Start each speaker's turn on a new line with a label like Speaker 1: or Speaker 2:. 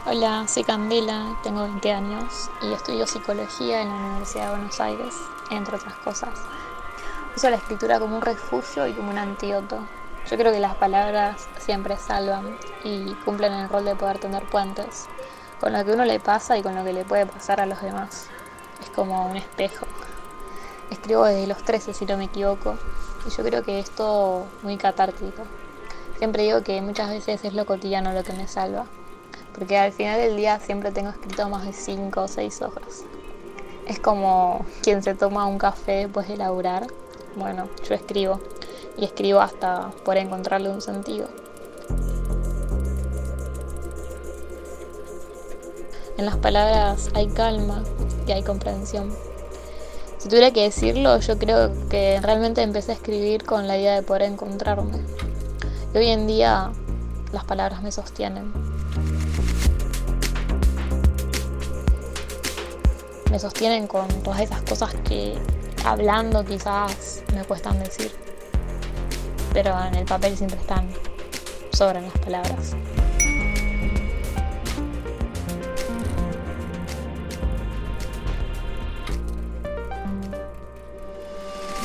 Speaker 1: Hola, soy Candela, tengo 20 años y estudio psicología en la Universidad de Buenos Aires, entre otras cosas. Uso la escritura como un refugio y como un antídoto. Yo creo que las palabras siempre salvan y cumplen el rol de poder tender puentes con lo que uno le pasa y con lo que le puede pasar a los demás. Es como un espejo. Escribo desde los 13 si no me equivoco y yo creo que es todo muy catártico. Siempre digo que muchas veces es lo cotidiano lo que me salva, porque al final del día siempre tengo escrito más de 5 o 6 hojas. Es como quien se toma un café después de laburar. Bueno, yo escribo y escribo hasta por encontrarle un sentido. En las palabras hay calma y hay comprensión. Si tuviera que decirlo, yo creo que realmente empecé a escribir con la idea de poder encontrarme. Y hoy en día las palabras me sostienen. Me sostienen con todas esas cosas que hablando quizás me cuestan decir, pero en el papel siempre están, sobran las palabras.